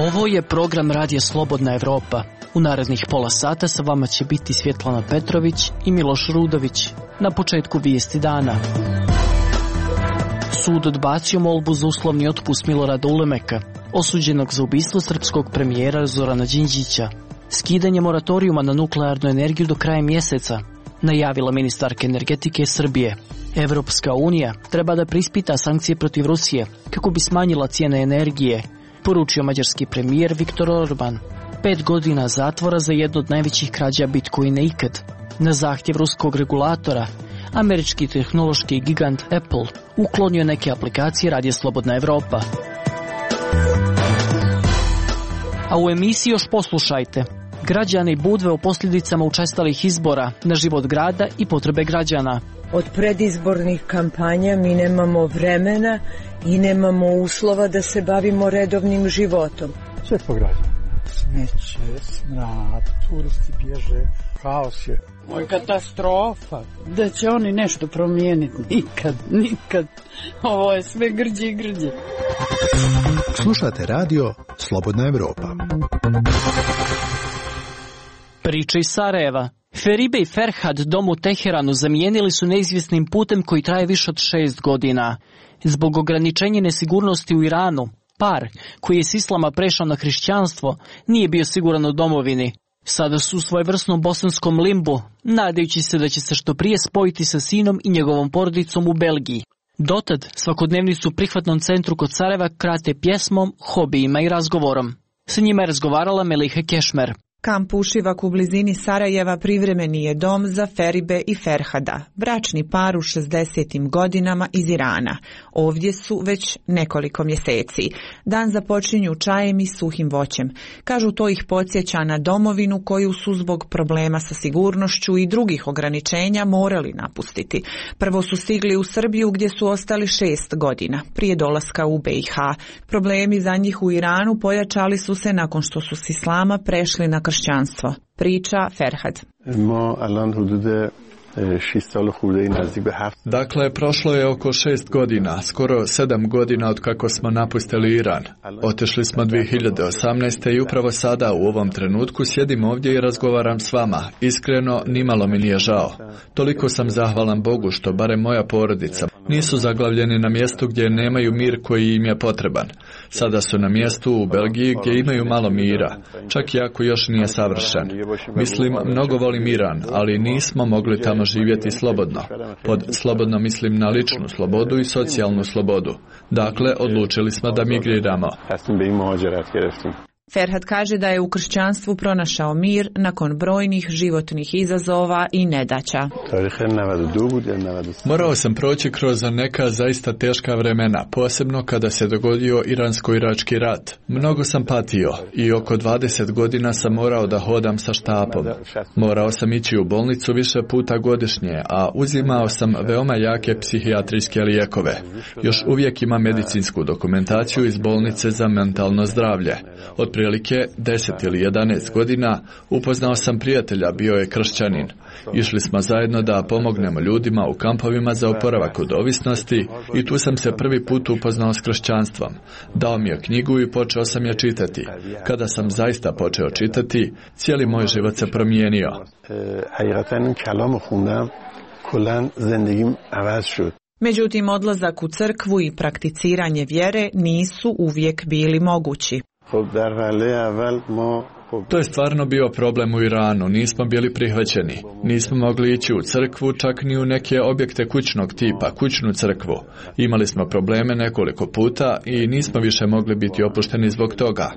Ovo je program Radija Slobodna Evropa. U narednih pola sata sa vama će biti Svjetlana Petrović i Miloš Rudović. Na početku vijesti dana. Sud odbacio molbu za uslovni otpust Milorada Ulemeka, osuđenog za ubistvo srpskog premijera Zorana Đinđića. Skidanje moratorijuma na nuklearnu energiju do kraja mjeseca, najavila ministarka energetike Srbije. Evropska unija treba da preispita sankcije protiv Rusije kako bi smanjila cijene energije, poručio mađarski premijer Viktor Orban. 5 godina zatvora za jednu od najvećih krađa Bitcoina ikad. Na zahtjev ruskog regulatora, američki tehnološki gigant Apple uklonio neke aplikacije Radija Slobodna Evropa. A u emisiji još poslušajte. Građani Budve o posljedicama učestalih izbora na život grada i potrebe građana. Od predizbornih kampanja mi nemamo vremena i nemamo uslova da se bavimo redovnim životom. Sve po građanu. Smeće, smrad, turisti bježe, haos je. Moj katastrofa. Da će oni nešto promijeniti? Nikad. Ovo je sve grđe i grđe. Slušate radio Slobodna Evropa. Priča iz Sarajeva. Feribe i Ferhad dom u Teheranu zamijenili su neizvjesnim putem koji traje više od 6 godina. Zbog ograničenja nesigurnosti u Iranu, par koji je s islama prešao na hrišćanstvo nije bio siguran u domovini. Sada su u svojevrsnom bosanskom limbu, nadajući se da će se što prije spojiti sa sinom i njegovom porodicom u Belgiji. Dotad svakodnevnicu u prihvatnom centru kod Sarajeva krate pjesmom, hobijima i razgovorom. Sa njima je razgovarala Meliha Kešmer. Kamp Ušivak u blizini Sarajeva privremeni je dom za Feribe i Ferhada, bračni par u 60. godinama iz Irana. Ovdje su već nekoliko mjeseci. Dan započinju čajem i suhim voćem. Kažu, to ih podsjeća na domovinu koju su zbog problema sa sigurnošću i drugih ograničenja morali napustiti. Prvo su stigli u Srbiju gdje su ostali 6 godina, prije dolaska u BiH. Problemi za njih u Iranu pojačali su se nakon što su s islama prešli na kršćanstvo. Priča Ferhad. Dakle, prošlo je oko 6 godina, skoro 7 godina od kako smo napustili Iran. Otišli smo 2018. i upravo sada u ovom trenutku sjedim ovdje i razgovaram s vama. Iskreno, nimalo mi nije žao. Toliko sam zahvalan Bogu što barem moja porodica nisu zaglavljeni na mjestu gdje nemaju mir koji im je potreban. Sada su na mjestu u Belgiji gdje imaju malo mira, čak i ako još nije savršen. Mislim, mnogo volim Iran, ali nismo mogli tamo živjeti slobodno. Pod slobodno mislim na ličnu slobodu i socijalnu slobodu. Dakle, odlučili smo da migriramo. Ferhad kaže da je u kršćanstvu pronašao mir nakon brojnih životnih izazova i nedaća. Morao sam proći kroz neka zaista teška vremena, posebno kada se dogodio Iransko-irački rat. Mnogo sam patio i oko 20 godina sam morao da hodam sa štapom. Morao sam ići u bolnicu više puta godišnje, a uzimao sam veoma jake psihijatrijske lijekove. Još uvijek imam medicinsku dokumentaciju iz bolnice za mentalno zdravlje. Otprilike 10 ili 11 godina upoznao sam prijatelja, bio je kršćanin. Išli smo zajedno da pomognemo ljudima u kampovima za oporavak od ovisnosti i tu sam se prvi put upoznao s kršćanstvom. Dao mi je knjigu i počeo sam je čitati. Kada sam zaista počeo čitati, cijeli moj život se promijenio. Međutim, odlazak u crkvu i prakticiranje vjere nisu uvijek bili mogući. To je stvarno bio problem u Iranu, nismo bili prihvaćeni. Nismo mogli ići u crkvu, čak ni u neke objekte kućnog tipa, kućnu crkvu. Imali smo probleme nekoliko puta i nismo više mogli biti opušteni zbog toga.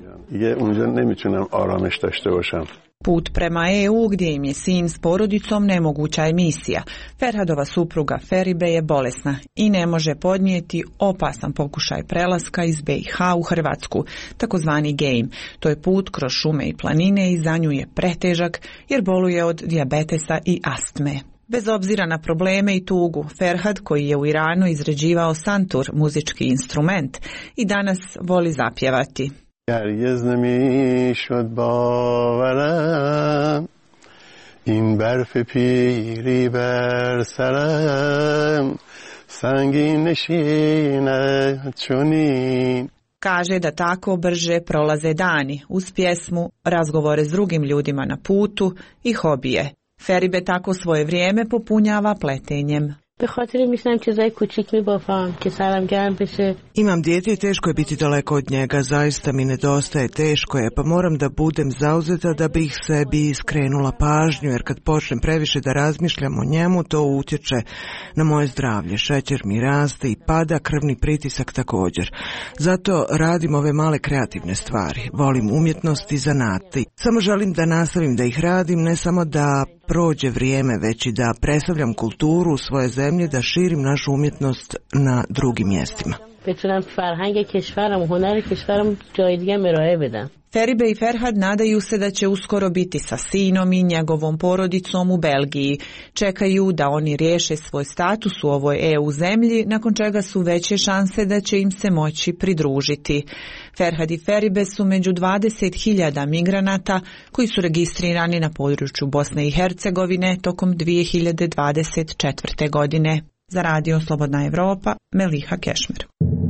Put prema EU, gdje im je sin s porodicom, nemoguća je misija. Ferhadova supruga Feribe je bolesna i ne može podnijeti opasan pokušaj prelaska iz BiH u Hrvatsku, takozvani game. To je put kroz šume i planine i za nju je pretežak jer boluje od dijabetesa i astme. Bez obzira na probleme i tugu, Ferhad, koji je u Iranu izrađivao santur, muzički instrument, i danas voli zapjevati. هرگز نمیشد باورم این برف پیری بر سرم سنگین نشیند چنین. Kaže da tako brže prolaze dani uz pjesmu, razgovore s drugim ljudima na putu i hobije. Feribe tako svoje vrijeme popunjava pletenjem. Imam dijete i teško je biti daleko od njega, zaista mi nedostaje, teško je, pa moram da budem zauzeta da bih sebi skrenula pažnju, jer kad počnem previše da razmišljam o njemu, to utječe na moje zdravlje. Šećer mi raste i pada, krvni pritisak također. Zato radim ove male kreativne stvari. Volim umjetnost i zanati. Samo želim da nastavim da ih radim, ne samo da prođe vrijeme, već i da predstavljam kulturu svoje zemlje, da širim našu umjetnost na drugim mjestima. Feribe i Ferhad nadaju se da će uskoro biti sa sinom i njegovom porodicom u Belgiji. Čekaju da oni riješe svoj status u ovoj EU zemlji, nakon čega su veće šanse da će im se moći pridružiti. Ferhad i Feribe su među 20.000 migranata koji su registrirani na području Bosne i Hercegovine tokom 2024. godine. Za Radio Slobodna Evropa, Meliha Kešmer.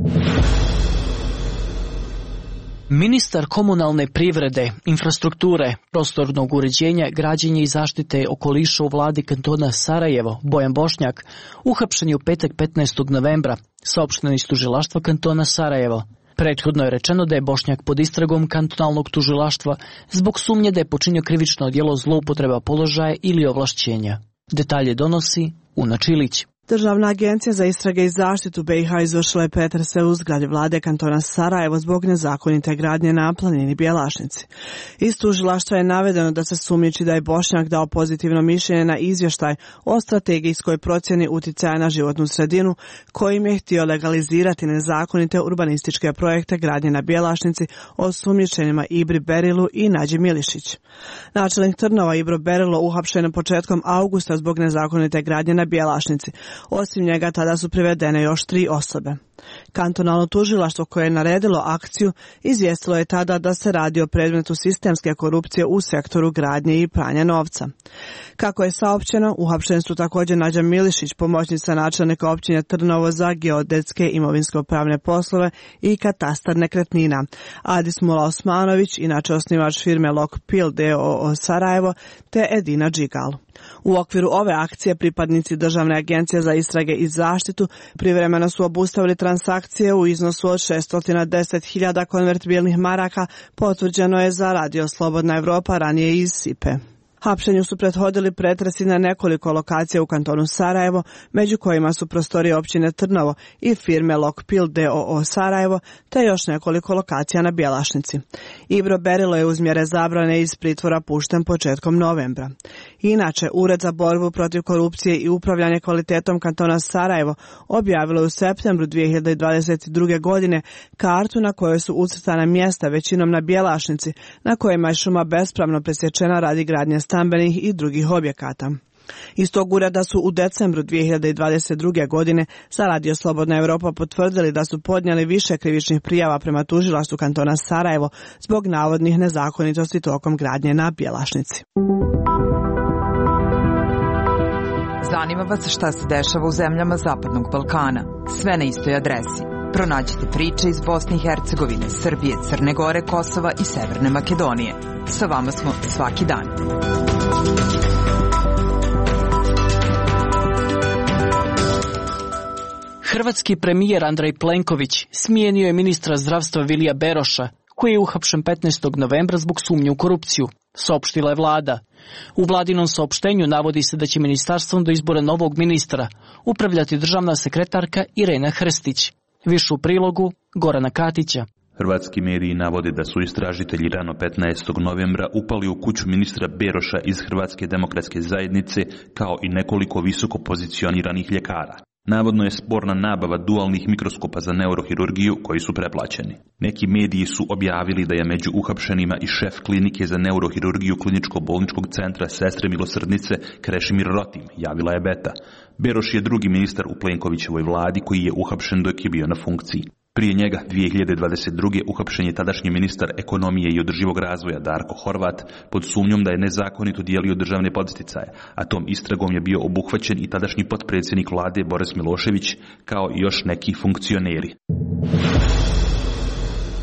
Ministar komunalne privrede, infrastrukture, prostornog uređenja, građenja i zaštite okoliša u vladi kantona Sarajevo, Bojan Bošnjak, uhapšen je u petak 15. novembra, saopšteno iz tužilaštva kantona Sarajevo. Prethodno je rečeno da je Bošnjak pod istragom kantonalnog tužilaštva zbog sumnje da je počinio krivično djelo zloupotreba položaja ili ovlašćenja. Detalje donosi Una Čilić. Državna agencija za istrage i zaštitu BiH izvršila je pretrese u zgradi vlade kantona Sarajevo zbog nezakonite gradnje na planini Bjelašnici. Iz tužilaštva je navedeno da se sumnjiči da je Bošnjak dao pozitivno mišljenje na izvještaj o strategijskoj procjeni uticaja na životnu sredinu, kojim je htio legalizirati nezakonite urbanističke projekte gradnje na Bjelašnici osumnjičenima Ibri Berilu i Nađi Milišić. Načelnik Trnova Ibro Berilo uhapšen početkom augusta zbog nezakonite gradnje na Bjelašnici. Osim njega tada su privedene još 3 osobe. Kantonalno tužilaštvo koje je naredilo akciju izvijestilo je tada da se radi o predmetu sistemske korupcije u sektoru gradnje i pranja novca. Kako je saopćeno, uhapšeni su također Nađa Milišić, pomoćnica načelnika općine Trnovo za geodetske imovinsko-pravne poslove i katastar nekretnina, Adis Mula Osmanović, inače osnivač firme Lokpil d.o.o. Sarajevo, te Edina Džigal. U okviru ove akcije pripadnici Državne agencije za istrage i zaštitu privremeno su obustavili transakcije u iznosu od 610.000 konvertibilnih maraka, potvrđeno je za Radio Slobodna Evropa ranije iz Sipe. Hapšenju su prethodili pretresi na nekoliko lokacija u kantonu Sarajevo, među kojima su prostorije općine Trnovo i firme Lokpil d.o.o. Sarajevo, te još nekoliko lokacija na Bjelašnici. Ibro Berilo je uz mjere zabrane iz pritvora pušten početkom novembra. Inače, Ured za borbu protiv korupcije i upravljanje kvalitetom kantona Sarajevo objavilo je u septembru 2022. godine kartu na kojoj su ucrtana mjesta, većinom na Bjelašnici, na kojima je šuma bespravno presječena radi gradnje stambenih i drugih objekata. Iz tog ureda su u decembru 2022. godine za Radio Slobodna Evropa potvrdili da su podnijeli više krivičnih prijava prema tužilaštvu kantona Sarajevo zbog navodnih nezakonitosti tokom gradnje na Bjelašnici. Zanima vas šta se dešava u zemljama Zapadnog Balkana? Sve na istoj adresi. Pronađite priče iz Bosne i Hercegovine, Srbije, Crne Gore, Kosova i Severne Makedonije. Sa vama smo svaki dan. Hrvatski premijer Andrej Plenković smijenio je ministra zdravstva Vilija Beroša, koji je uhapšen 15. novembra zbog sumnje u korupciju, saopštila je vlada. U vladinom saopštenju navodi se da će ministarstvom do izbora novog ministra upravljati državna sekretarka Irena Hrstić. Više u prilogu Gorana Katića. Hrvatski mediji navode da su istražitelji rano 15. novembra upali u kuću ministra Beroša iz Hrvatske demokratske zajednice, kao i nekoliko visoko pozicioniranih ljekara. Navodno je sporna nabava dualnih mikroskopa za neurohirurgiju koji su preplaćeni. Neki mediji su objavili da je među uhapšenima i šef klinike za neurohirurgiju kliničko-bolničkog centra Sestre Milosrdnice Krešimir Rotim, javila je Beta. Beroš je drugi ministar u Plenkovićevoj vladi koji je uhapšen dok je bio na funkciji. Prije njega 2022. uhapšen je tadašnji ministar ekonomije i održivog razvoja Darko Horvat pod sumnjom da je nezakonito dijelio državne podsticaje, a tom istragom je bio obuhvaćen i tadašnji potpredsjednik vlade Boris Milošević, kao i još neki funkcioneri.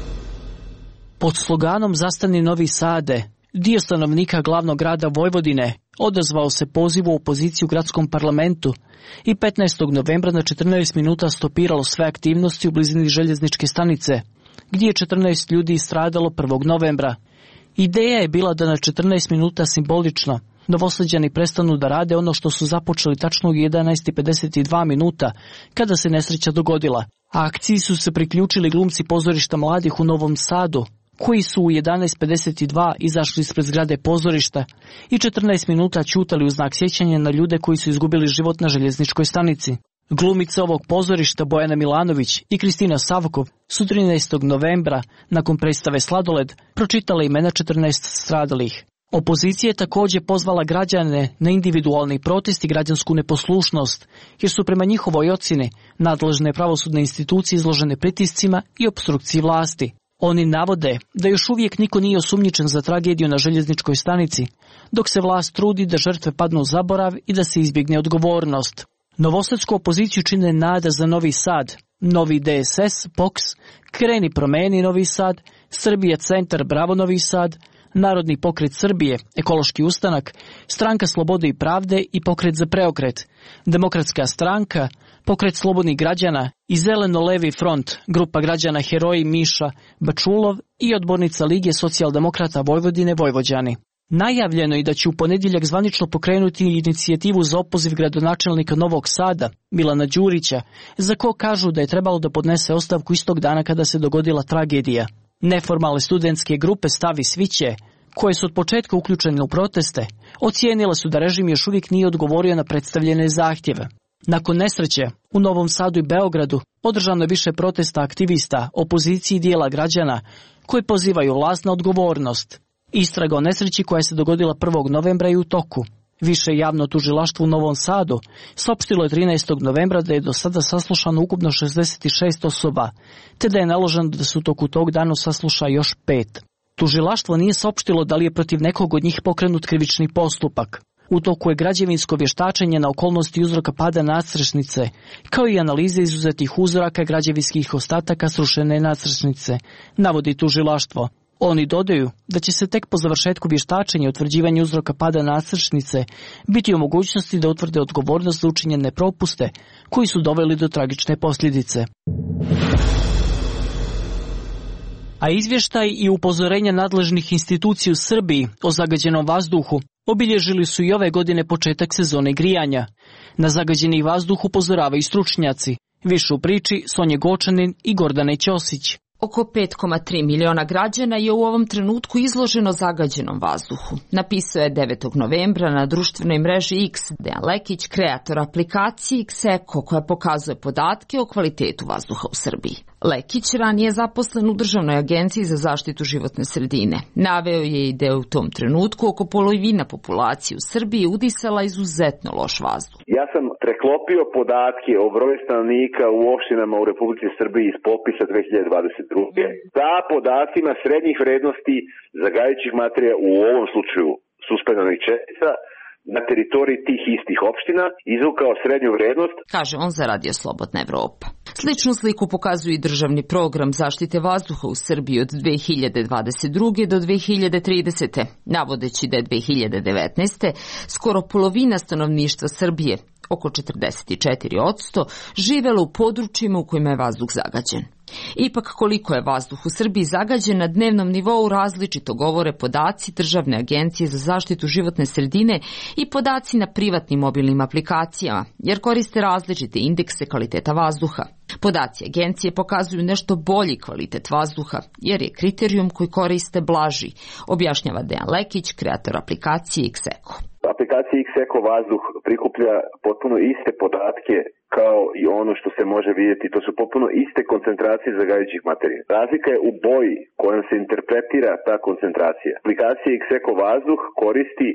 Pod sloganom Zastani Novi Sade, dio stanovnika glavnog grada Vojvodine odazvao se pozivu opoziciju u gradskom parlamentu i 15. novembra na 14 minuta stopiralo sve aktivnosti u blizini željezničke stanice, gdje je 14 ljudi stradalo 1. novembra. Ideja je bila da na 14 minuta simbolično Novosađani prestanu da rade ono što su započeli tačno u 11:52 minuta, kada se nesreća dogodila. A akciji su se priključili glumci pozorišta mladih u Novom Sadu, koji su u 11:52 izašli ispred zgrade pozorišta i 14 minuta ćutali u znak sjećanja na ljude koji su izgubili život na željezničkoj stanici. Glumice ovog pozorišta Bojana Milanović i Kristina Savkov su 13. novembra, nakon predstave Sladoled, pročitale imena 14 stradalih. Opozicija je također pozvala građane na individualni protest i građansku neposlušnost, jer su prema njihovoj ocjeni nadležne pravosudne institucije izložene pritiscima i opstrukciji vlasti. Oni navode da još uvijek niko nije osumnjičen za tragediju na željezničkoj stanici, dok se vlast trudi da žrtve padnu u zaborav i da se izbjegne odgovornost. Novosadsku opoziciju čine Nada za Novi Sad, Novi DSS, POKS, Kreni promeni Novi Sad, Srbija centar Bravo Novi Sad, Narodni pokret Srbije, Ekološki ustanak, Stranka slobode i pravde i Pokret za preokret, Demokratska stranka, Pokret slobodnih građana i Zeleno-levi front, grupa građana Heroji Miša Bačulov i odbornica Lige socijaldemokrata Vojvodine Vojvođani. Najavljeno je da će u ponedjeljak zvanično pokrenuti inicijativu za opoziv gradonačelnika Novog Sada, Milana Đurića, za ko kažu da je trebalo da podnese ostavku istog dana kada se dogodila tragedija. Neformalne studentske grupe Stavi Sviće, koje su od početka uključene u proteste, ocijenile su da režim još uvijek nije odgovorio na predstavljene zahtjeve. Nakon nesreće, u Novom Sadu i Beogradu održano je više protesta aktivista, opozicije i dijela građana koji pozivaju vlast na odgovornost. Istraga o nesreći koja se dogodila 1. novembra je u toku. Više javno tužilaštvo u Novom Sadu saopštilo je 13. novembra da je do sada saslušano ukupno 66 osoba, te da je naloženo da se u toku tog dana sasluša još 5. Tužilaštvo nije saopštilo da li je protiv nekog od njih pokrenut krivični postupak. U toku je građevinsko vještačenje na okolnosti uzroka pada nadstrešnice, kao i analize izuzetih uzoraka građevinskih ostataka srušene nadstrešnice, navodi tužilaštvo. Oni dodaju da će se tek po završetku vještačenja i utvrđivanja uzroka pada nadstrešnice biti u mogućnosti da utvrde odgovornost za učinjene propuste koji su doveli do tragične posljedice. A izvještaj i upozorenja nadležnih institucija u Srbiji o zagađenom vazduhu obilježili su i ove godine početak sezone grijanja. Na zagađeni vazduh upozoravaju stručnjaci. Više u priči Sonje Gočanin i Gordane Ćosić. Oko 5,3 miliona građana je u ovom trenutku izloženo zagađenom vazduhu. Napisao je 9. novembra na društvenoj mreži X Dejan Lekić, kreator aplikacije Xeko koja pokazuje podatke o kvalitetu vazduha u Srbiji. Lekić ranije zaposlen u Državnoj agenciji za zaštitu životne sredine. Naveo je i da je u tom trenutku oko polovina populacije u Srbiji udisala izuzetno loš vazduh. Ja sam preklopio podatke o broju stanovnika u opštinama u Republici Srbiji iz popisa 2022. sa podacima srednjih vrednosti zagađujućih materija, u ovom slučaju suspendovanih čestica, na teritoriji tih istih opština izvukao srednju vrednost, kaže on za Radio Slobodna Evropa. Sličnu sliku pokazuje i državni program zaštite vazduha u Srbiji od 2022. do 2030. Navodeći da je 2019. skoro polovina stanovništva Srbije, oko 44%, živelo u područjima u kojima je vazduh zagađen. Ipak koliko je vazduh u Srbiji zagađen na dnevnom nivou različito govore podaci Državne agencije za zaštitu životne sredine i podaci na privatnim mobilnim aplikacijama, jer koriste različite indekse kvaliteta vazduha. Podaci agencije pokazuju nešto bolji kvalitet vazduha, jer je kriterijum koji koriste blaži, objašnjava Dejan Lekić, kreator aplikacije Xeko. Aplikacija Xeko vazduh prikuplja potpuno iste podatke kao i ono što se može vidjeti. To su potpuno iste koncentracije zagađujućih materija. Razlika je u boji kojom se interpretira ta koncentracija. Aplikacija Xeko vazduh koristi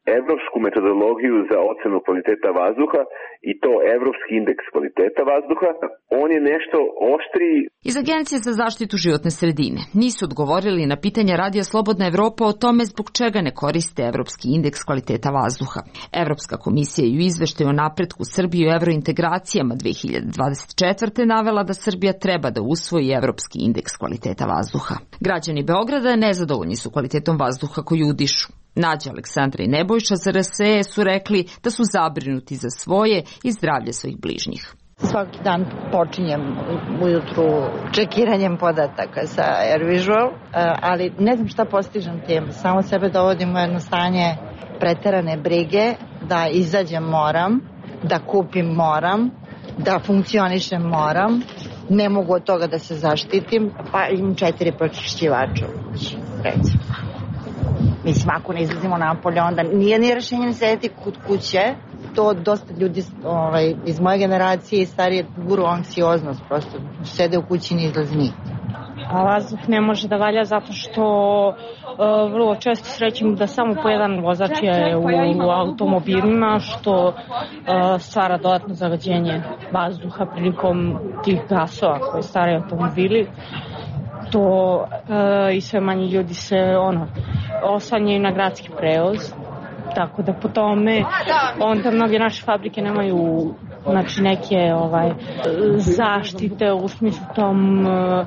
evropsku metodologiju za ocenu kvaliteta vazduha i to evropski indeks kvaliteta vazduha. On je nešto oštriji. Iz Agencije za zaštitu životne sredine nisu odgovorili na pitanja Radija Slobodna Evropa o tome zbog čega ne koriste evropski indeks kvaliteta vazduha. Evropska komisija je u izveštaju o napretku Srbije u evrointegracijama 2024. navela da Srbija treba da usvoji evropski indeks kvaliteta vazduha. Građani Beograda nezadovoljni su kvalitetom vazduha koju udišu. Nađa, Aleksandra i Nebojša za RSE su rekli da su zabrinuti za svoje i zdravlje svojih bližnjih. Svaki dan počinjem ujutru čekiranjem podataka sa AirVisual, ali ne znam šta postižem tim. Samo sebe dovodim u jedno stanje preterane brige, da izađem moram, da kupim moram, da funkcionišem moram, ne mogu od toga da se zaštitim, pa imam 4 pročišćivača, recimo. Mislim, ako ne izlazimo napolje, onda nije rešenje ne sedeti kod kuće. To dosta ljudi iz moje generacije i starije guru anksioznost, prosto sede u kući i ne izlazi nigde. A vazduh ne može da valja zato što vrlo često srećemo da samo po jedan vozač je u automobilima, što stvara dodatno zagađenje vazduha prilikom tih gasova koje stvaraju automobili. To i sve manje ljudi se oslanjaju na gradski prevoz, tako da po tome onda mnoge naše fabrike nemaju neke zaštite u smislu tom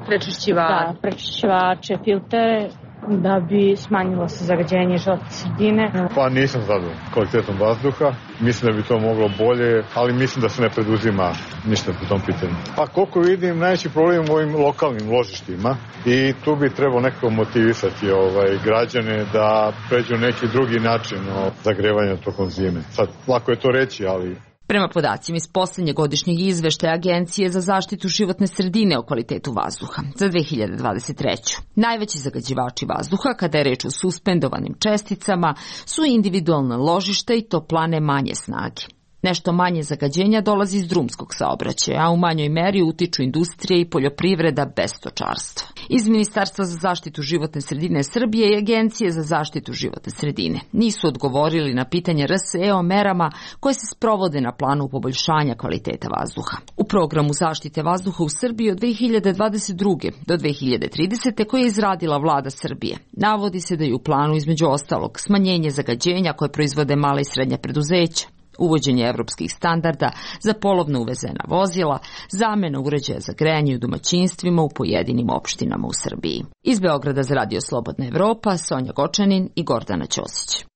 prečišćivače, filtere, da bi smanjilo se zagađenje životne sredine. Pa nisam zadovoljan kvalitetom vazduha, mislim da bi to moglo bolje, ali mislim da se ne preduzima ništa po tom pitanju. Pa koliko vidim, najveći problem u ovim lokalnim ložištima i tu bi trebao nekako motivisati građane da pređu neki drugi način zagrevanja tokom zime. Sad, lako je to reći, ali... Prema podacima iz poslednjeg godišnjeg izveštaja Agencije za zaštitu životne sredine o kvalitetu vazduha za 2023. Najveći zagađivači vazduha, kada je reč o suspendovanim česticama, su individualna ložišta i toplane manje snage. Nešto manje zagađenja dolazi iz drumskog saobraćaja, a u manjoj meri utiču industrije i poljoprivreda bez stočarstva. Iz Ministarstva za zaštitu životne sredine Srbije i Agencije za zaštitu životne sredine nisu odgovorili na pitanje RSE o merama koje se sprovode na planu poboljšanja kvaliteta vazduha. U programu zaštite vazduha u Srbiji od 2022. do 2030. koje je izradila vlada Srbije, navodi se da je u planu između ostalog smanjenje zagađenja koje proizvode mala i srednja preduzeća, uvođenje evropskih standarda za polovno uvezena vozila, zamena uređaja za grejanje u domaćinstvima u pojedinim opštinama u Srbiji. Iz Beograda za Radio Slobodna Evropa, Sonja Gočanin i Gordana Ćosić.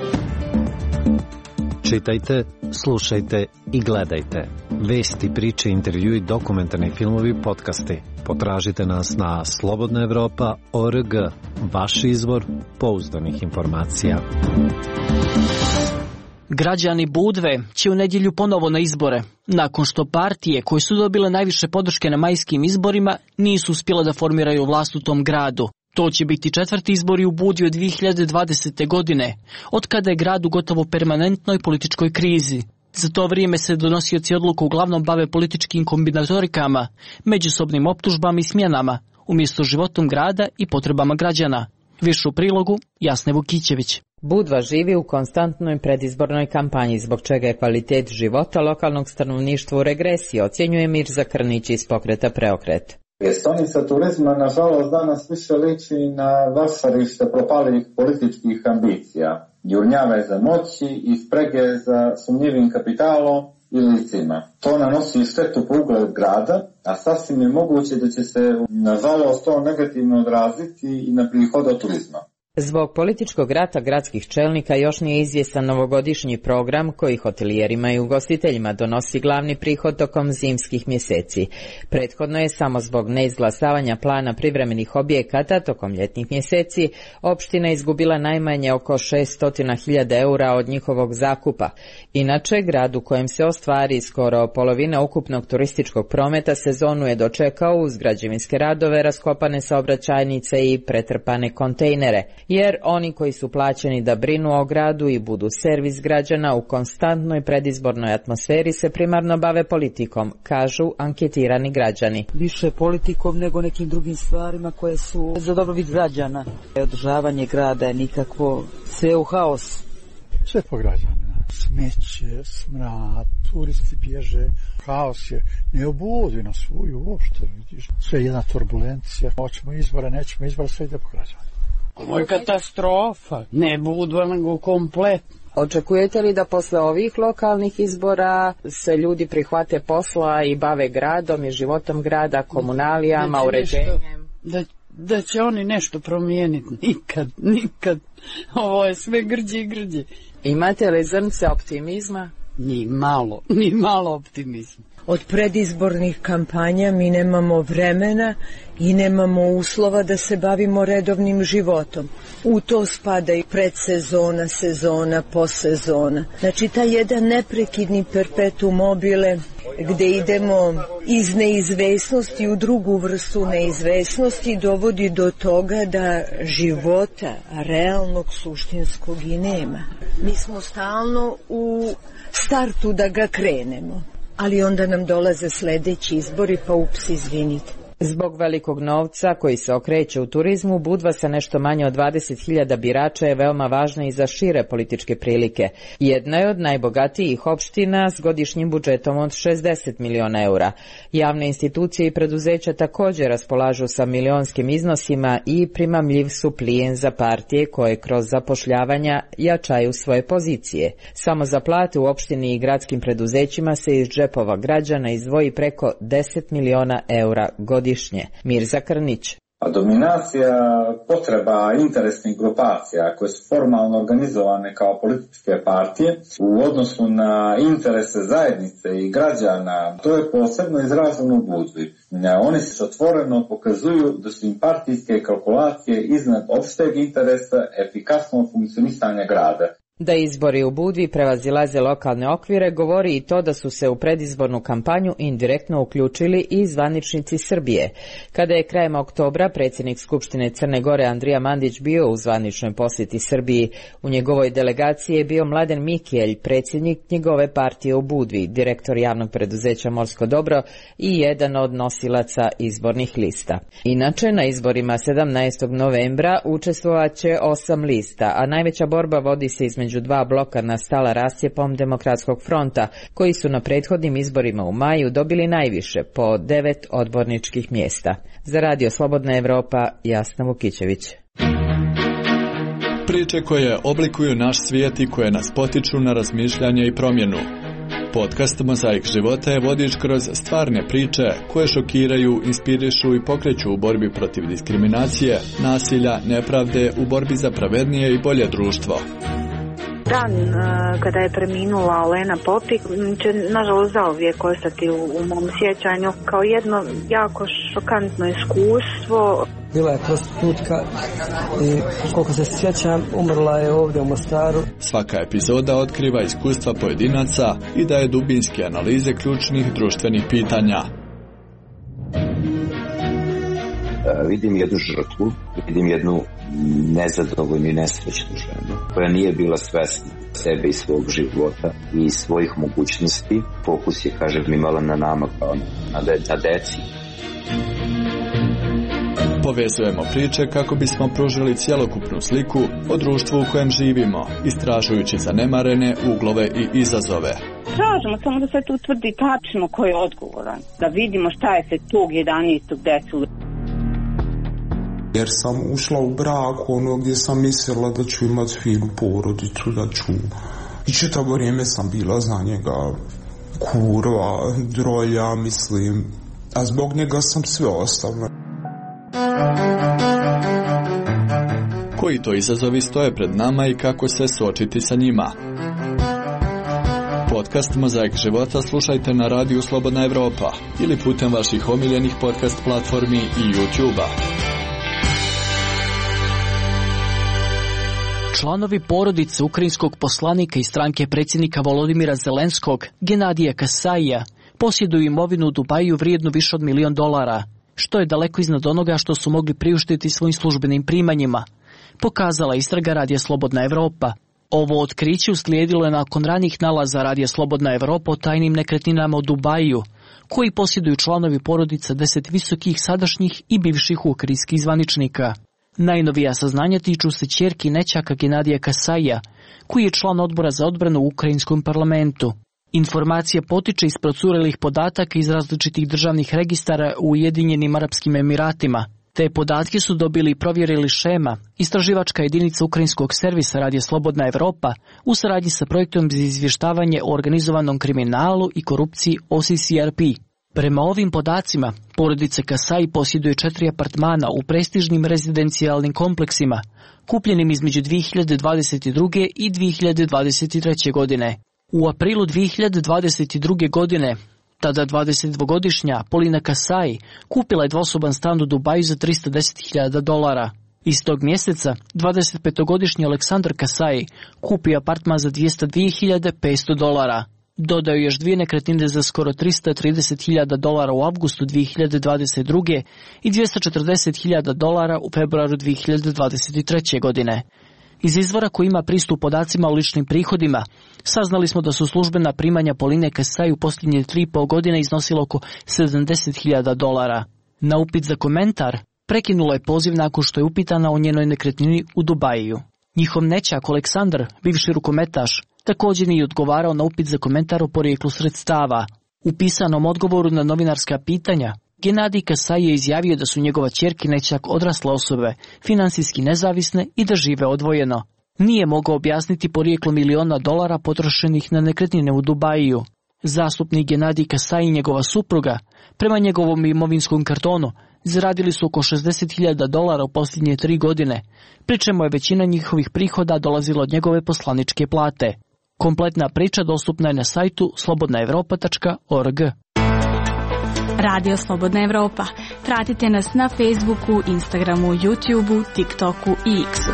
Čitajte, slušajte i gledajte. Vesti, priče, intervjui, dokumentarni filmovi, podcasti. Potražite nas na slobodnaevropa.org, vaš izvor pouzdanih informacija. Građani Budve će u nedjelju ponovo na izbore, nakon što partije koje su dobile najviše podrške na majskim izborima nisu uspjele da formiraju vlast u tom gradu. To će biti 4. izbori u Budvi od 2020. godine, od kada je grad u gotovo permanentnoj političkoj krizi. Za to vrijeme se donosioci odluka uglavnom bave političkim kombinatorikama, međusobnim optužbama i smjenama, umjesto životom grada i potrebama građana. Više u prilogu Jasne Vukićević. Budva živi u konstantnoj predizbornoj kampanji, zbog čega je kvalitet života lokalnog stanovništva u regresiji, ocjenjuje Mirza Krnić iz pokreta Preokret. Stonica turizma, nažalost, danas više liči na vašarište propalih političkih ambicija, jurnjave za moći i sprege za sumnjivim kapitalom i licima. To nanosi štetu po ugled grada, a sasvim je moguće da će se, nažalost, to negativno odraziti i na prihod od turizma. Zbog političkog rata gradskih čelnika još nije izvjestan novogodišnji program koji hotelijerima i ugostiteljima donosi glavni prihod tokom zimskih mjeseci. Prethodno je samo zbog neizglasavanja plana privremenih objekata tokom ljetnih mjeseci opština izgubila najmanje oko 600.000 eura od njihovog zakupa. Inače, grad u kojem se ostvari skoro polovina ukupnog turističkog prometa sezonu je dočekao uz građevinske radove, raskopane saobraćajnice i pretrpane kontejnere, jer oni koji su plaćeni da brinu o gradu i budu servis građana u konstantnoj predizbornoj atmosferi se primarno bave politikom, kažu anketirani građani. Više politikom nego nekim drugim stvarima koje su za dobrobit građana. Održavanje grada je nikakvo, sve u haosu. Sve po građanima. Smeće, smrad, turisti bježe, haos je, ne obudi nas uopšte, vidiš. Sve je jedna turbulencija, hoćemo izbora, nećemo izbora, sve ide po građanima. Ovo je katastrofa, ne budva nego kompletno. Očekujete li da posle ovih lokalnih izbora se ljudi prihvate posla i bave gradom i životom grada, komunalijama, uređenjem? Da će oni nešto promijeniti, nikad. Ovo je sve grđe i grđe. Imate li zrnce optimizma? Ni malo optimizma. Od predizbornih kampanja mi nemamo vremena i nemamo uslova da se bavimo redovnim životom. U to spada i predsezona, sezona, posezona. Znači, taj jedan neprekidni perpetuum mobile gde idemo iz neizvesnosti u drugu vrstu neizvesnosti dovodi do toga da života realnog, suštinskog i nema. Mi smo stalno u startu da ga krenemo, ali onda nam dolaze sledeći izbori, pa ups, izvinite. Zbog velikog novca koji se okreće u turizmu, Budva sa nešto manje od 20.000 birača je veoma važna i za šire političke prilike. Jedna je od najbogatijih opština s godišnjim budžetom od 60 miliona eura. Javne institucije i preduzeća također raspolažu sa milionskim iznosima i primamljiv su plijen za partije koje kroz zapošljavanja jačaju svoje pozicije. Samo za plate u opštini i gradskim preduzećima se iz džepova građana izdvoji preko 10 miliona eura godišnje. Mirza Krnić. A dominacija potreba interesnih grupacija koje su formalno organizovane kao političke partije u odnosu na interese zajednice i građana, to je posebno izraženo u Budvi. Oni se otvoreno pokazuju da su im partijske kalkulacije iznad opšteg interesa efikasnog funkcionisanja grada. Da izbori u Budvi prevazilaze lokalne okvire govori i to da su se u predizbornu kampanju indirektno uključili i zvaničnici Srbije. Kada je krajem oktobra predsjednik Skupštine Crne Gore Andrija Mandić bio u zvaničnoj posjeti Srbiji, u njegovoj delegaciji je bio Mladen Mikelj, predsjednik njegove partije u Budvi, direktor javnog preduzeća Morsko dobro i jedan od nosilaca izbornih lista. Inače, na izborima 17. novembra učestvovaće 8 lista, a najveća borba vodi se između dva bloka nastala rascijepom Demokratskog fronta, koji su na prethodnim izborima u maju dobili najviše, po 9 odborničkih mjesta. Za Radio Slobodna Evropa, Jasna Vukićević. Priče koje oblikuju naš svijet i koje nas potiču na razmišljanje i promjenu. Podcast Mozaik života je vodič kroz stvarne priče koje šokiraju, inspirišu i pokreću u borbi protiv diskriminacije, nasilja, nepravde, u borbi za pravednije i bolje društvo. Dan kada je preminula Olena Popik će nažalost zauvijek ostati u mom sjećanju kao jedno jako šokantno iskustvo. Bila je prostitutka i koliko se sjećam umrla je ovdje u Mostaru. Svaka epizoda otkriva iskustva pojedinaca i daje dubinske analize ključnih društvenih pitanja. Vidim jednu žrtvu, vidim jednu nezadovoljnu i nesrećnu ženu koja nije bila svesna sebe i svog života i svojih mogućnosti. Fokus je, kažem, imala na nama kao na deci. Povezujemo priče kako bismo pružili cjelokupnu sliku o društvu u kojem živimo, istražujući zanemarene uglove i izazove. Tražimo samo da se tu utvrdi tačno ko je odgovoran, da vidimo šta je se tog 11. desilo. Jer sam ušla u brak gdje sam mislila da ću imati finu porodicu, da ću... I čitavo vrijeme sam bila za njega kurva, drolja, mislim. A zbog njega sam sve ostavila. Koji to izazovi stoje pred nama i kako se suočiti sa njima? Podcast Mozaik života slušajte na radiju Slobodna Evropa ili putem vaših omiljenih podcast platformi i YouTube-a. Članovi porodice ukrajinskog poslanika i stranke predsjednika Volodimira Zelenskog, Genadija Kasaija, posjeduju imovinu u Dubaju vrijednu više od $1 milion, što je daleko iznad onoga što su mogli priuštiti svojim službenim primanjima, pokazala istraga Radija Slobodna Evropa. Ovo otkriće uslijedilo je nakon ranijih nalaza Radija Slobodna Evropa o tajnim nekretninama u Dubaju, koji posjeduju članovi porodica 10 visokih sadašnjih i bivših ukrajinskih zvaničnika. Najnovija saznanja tiču se ćerki nećaka Genadija Kasaija, koji je član odbora za odbranu u ukrajinskom parlamentu. Informacija potiče iz procurelih podataka iz različitih državnih registara u Ujedinjenim Arapskim Emiratima. Te podatke su dobili i provjerili Šema, istraživačka jedinica ukrajinskog servisa Radio Slobodna Evropa, u saradnji sa projektom za izvještavanje o organizovanom kriminalu i korupciji OCCRP. Prema ovim podacima, porodica Kasai posjeduje 4 apartmana u prestižnim rezidencijalnim kompleksima, kupljenim između 2022. i 2023. godine. U aprilu 2022. godine, tada 22-godišnja Polina Kasai kupila je dvosoban stan u Dubaju za $310.000. Istog mjeseca, 25-godišnji Aleksandar Kasai kupio apartman za $202.500. Dodao još 2 nekretnine za skoro $330.000 u avgustu 2022. i $240.000 u februaru 2023. godine. Iz izvora koji ima pristup podacima o ličnim prihodima, saznali smo da su službena primanja Poline Kasai u posljednje 3,5 godine iznosila oko $70.000. Na upit za komentar, prekinula je poziv nakon što je upitana o njenoj nekretnini u Dubaju. Njihov nećak Aleksandar, bivši rukometaš, također nije odgovarao na upit za komentar o porijeklu sredstava. U pisanom odgovoru na novinarska pitanja, Genadij Kasai je izjavio da su njegova ćerka i nećak odrasle osobe, financijski nezavisne i da žive odvojeno. Nije mogao objasniti porijeklo $1.000.000 potrošenih na nekretnine u Dubaju. Zastupnik Genadij Kasai i njegova supruga, prema njegovom imovinskom kartonu, zaradili su oko $60.000 u posljednje 3 godine, pri čemu je većina njihovih prihoda dolazila od njegove poslaničke plate. Kompletna priča dostupna je na sajtu slobodnaevropa.org. Radio Slobodna Evropa. Pratite nas na Facebooku, Instagramu, YouTubeu, TikToku i X-u.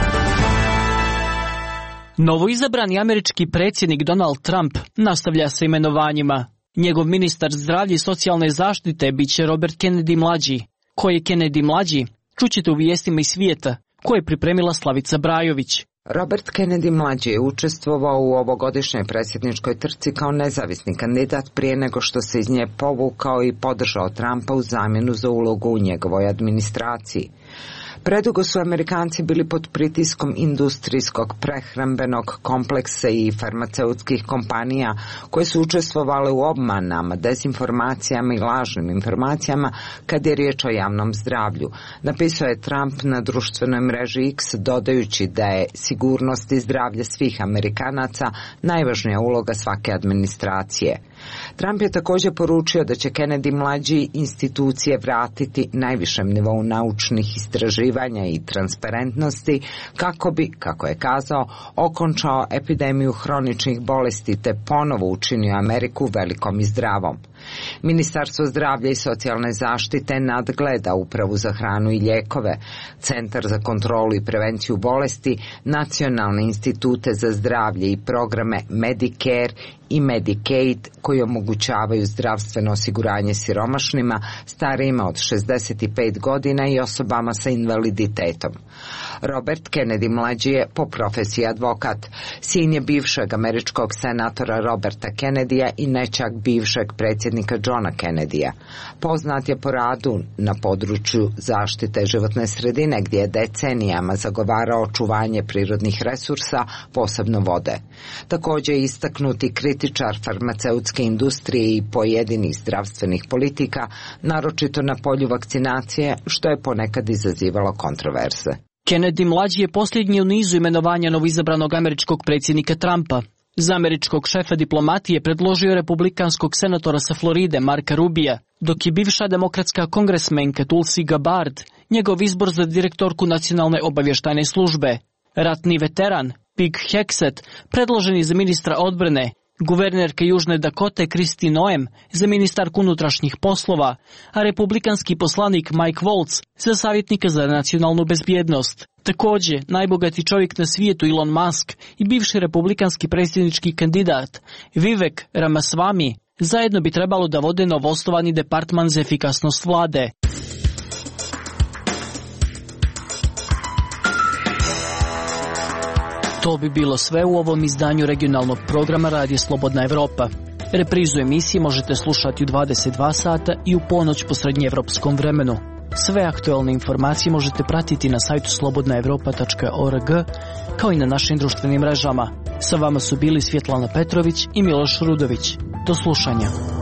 Novoizabrani američki predsjednik Donald Trump nastavlja sa imenovanjima. Njegov ministar zdravlja i socijalne zaštite bit će Robert Kennedy mlađi. Ko je Kennedy mlađi? Čućete u vijestima iz svijeta, koje je pripremila Slavica Brajović. Robert Kennedy mlađi je učestvovao u ovogodišnjoj predsjedničkoj trci kao nezavisni kandidat prije nego što se iz nje povukao i podržao Trumpa u zamjenu za ulogu u njegovoj administraciji. Predugo su Amerikanci bili pod pritiskom industrijskog prehrambenog kompleksa i farmaceutskih kompanija koje su učestvovale u obmanama, dezinformacijama i lažnim informacijama kad je riječ o javnom zdravlju. Napisao je Trump na društvenoj mreži X, dodajući da je sigurnost i zdravlje svih Amerikanaca najvažnija uloga svake administracije. Trump je također poručio da će Kennedy mlađi institucije vratiti najvišem nivou naučnih istraživanja i transparentnosti kako bi, kako je kazao, okončao epidemiju hroničnih bolesti te ponovo učinio Ameriku velikom i zdravom. Ministarstvo zdravlja i socijalne zaštite nadgleda Upravu za hranu i lijekove, Centar za kontrolu i prevenciju bolesti, nacionalne institute za zdravlje i programe Medicare i Medicaid koji omogućavaju zdravstveno osiguranje siromašnima, starijima od 65 godina i osobama sa invaliditetom. Robert Kennedy mlađi je po profesiji advokat. Sin je bivšeg američkog senatora Roberta Kennedyja i nećak bivšeg predsjednika Johna Kennedyja. Poznat je po radu na području zaštite životne sredine gdje je decenijama zagovarao očuvanje prirodnih resursa, posebno vode. Također je istaknuti kritičar farmaceutske industrije i pojedinih zdravstvenih politika, naročito na polju vakcinacije, što je ponekad izazivalo kontroverze. Kennedy mlađi je posljednji u nizu imenovanja novoizabranog američkog predsjednika Trumpa. Za američkog šefa diplomatije predložio republikanskog senatora sa Floride Marka Rubija, dok je bivša demokratska kongresmenka Tulsi Gabbard njegov izbor za direktorku nacionalne obavještajne službe. Ratni veteran Pete Hegseth predložen je za ministra odbrane, guvernerka Južne Dakote Kristi Noem za ministarku unutrašnjih poslova, a republikanski poslanik Mike Waltz za savjetnika za nacionalnu bezbjednost. Također, najbogati čovjek na svijetu Elon Musk i bivši republikanski predsjednički kandidat Vivek Ramaswamy zajedno bi trebalo da vode novoosnovani departman za efikasnost vlade. To bi bilo sve u ovom izdanju regionalnog programa Radio Slobodna Evropa. Reprizu emisije možete slušati u 22 sata i u ponoć po srednjeevropskom vremenu. Sve aktualne informacije možete pratiti na sajtu slobodnaevropa.org kao i na našim društvenim mrežama. Sa vama su bili Svjetlana Petrović i Miloš Rudović. Do slušanja.